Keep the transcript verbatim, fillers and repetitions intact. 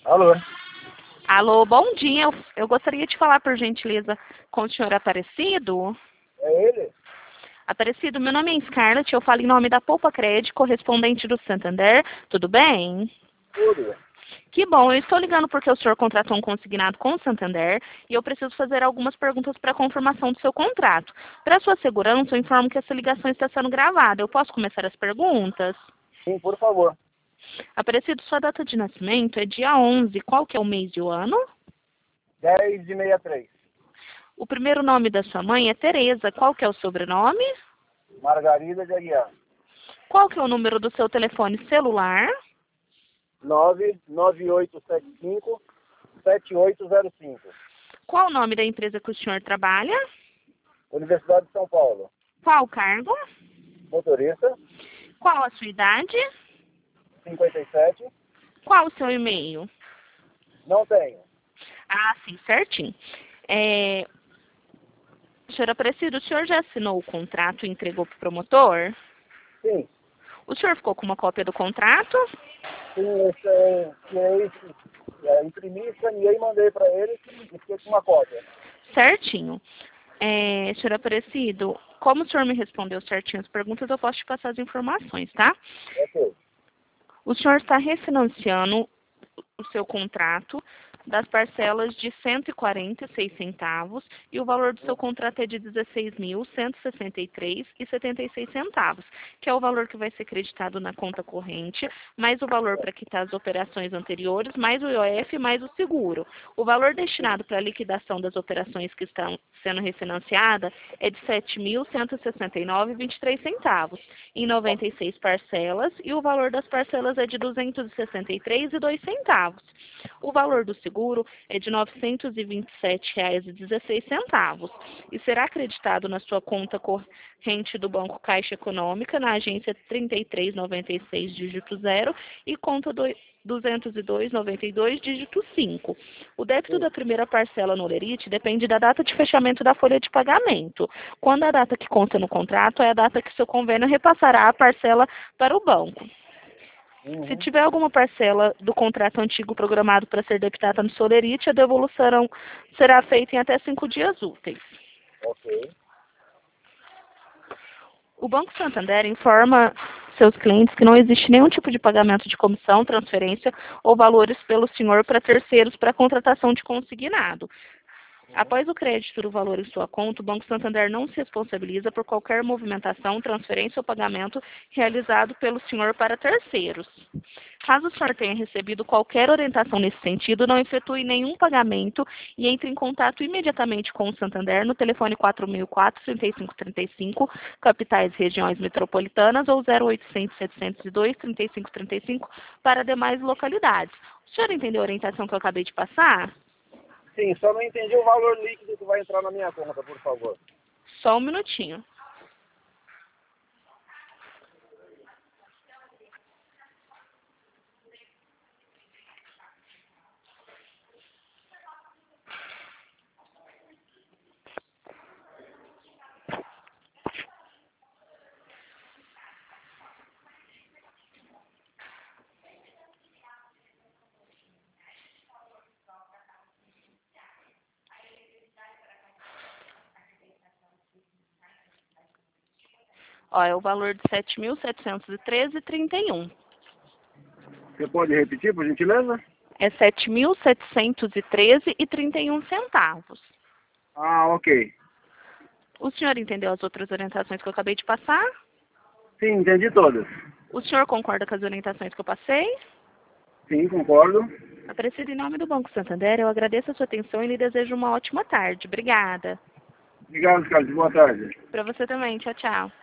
Alô? Alô, bom dia. Eu, eu gostaria de falar, por gentileza, com o senhor Aparecido. É ele? Aparecido, meu nome é Scarlett, eu falo em nome da Poupa Crédito, correspondente do Santander. Tudo bem? Tudo. Que bom, eu estou ligando porque o senhor contratou um consignado com o Santander e eu preciso fazer algumas perguntas para confirmação do seu contrato. Para sua segurança, eu informo que essa ligação está sendo gravada. Eu posso começar as perguntas? Sim, por favor. Aparecido, sua data de nascimento é dia onze. Qual que é o mês e o ano? dez de sessenta e três. O primeiro nome da sua mãe é Tereza. Qual que é o sobrenome? Margarida de Aguiar. Qual que é o número do seu telefone celular? nove nove oito sete cinco sete oito zero cinco. Qual o nome da empresa que o senhor trabalha? Universidade de São Paulo. Qual o cargo? Motorista. Qual a sua idade? cinquenta e sete. Qual o seu e-mail? Não tenho. Ah, sim, certinho. É... Senhor Aparecido, o senhor já assinou o contrato e entregou para o promotor? Sim. O senhor ficou com uma cópia do contrato? Sim, esse, é, tirei, é, imprimi, escaneei e mandei para ele e fiquei com uma cópia. Certinho. É, senhor Aparecido, como o senhor me respondeu certinho as perguntas, eu posso te passar as informações, tá? Ok. O senhor está refinanciando o seu contrato das parcelas de cento e quarenta e seis centavos e o valor do seu contrato é de dezesseis mil cento e sessenta e três reais e setenta e seis centavos, que é o valor que vai ser creditado na conta corrente, mais o valor para quitar as operações anteriores, mais o I O F, mais o seguro. O valor destinado para a liquidação das operações que estão sendo refinanciadas é de sete mil cento e sessenta e nove reais e vinte e três centavos, em noventa e seis parcelas, e o valor das parcelas é de duzentos e sessenta e três reais e dois centavos. O valor do seguro é de novecentos e vinte e sete reais e dezesseis centavos e será acreditado na sua conta corrente do Banco Caixa Econômica, na agência trinta e três noventa e seis, dígito zero, e conta do duzentos e dois noventa e dois, dígito cinco. O débito da primeira parcela no Lerite depende da data de fechamento da folha de pagamento. Quando a data que consta no contrato é a data que seu convênio repassará a parcela para o banco. Uhum. Se tiver alguma parcela do contrato antigo programado para ser debitada no Solerite, a devolução será feita em até cinco dias úteis. Ok. O Banco Santander informa seus clientes que não existe nenhum tipo de pagamento de comissão, transferência ou valores pelo senhor para terceiros para contratação de consignado. Após o crédito do valor em sua conta, o Banco Santander não se responsabiliza por qualquer movimentação, transferência ou pagamento realizado pelo senhor para terceiros. Caso o senhor tenha recebido qualquer orientação nesse sentido, não efetue nenhum pagamento e entre em contato imediatamente com o Santander no telefone quatro mil e quatro, trinta e cinco trinta e cinco, capitais e regiões metropolitanas, ou zero oitocentos, setecentos e dois, trinta e cinco trinta e cinco para demais localidades. O senhor entendeu a orientação que eu acabei de passar? Sim, só não entendi o valor líquido que vai entrar na minha conta, por favor. Só um minutinho. Ó, é o valor de sete mil setecentos e treze reais e trinta e um. Você pode repetir, por gentileza? É sete mil setecentos e treze reais e trinta e um centavos. Ah, ok. O senhor entendeu as outras orientações que eu acabei de passar? Sim, entendi todas. O senhor concorda com as orientações que eu passei? Sim, concordo. Aparecido em nome do Banco Santander, eu agradeço a sua atenção e lhe desejo uma ótima tarde. Obrigada. Obrigado, Carlos. Boa tarde. Para você também. Tchau, tchau.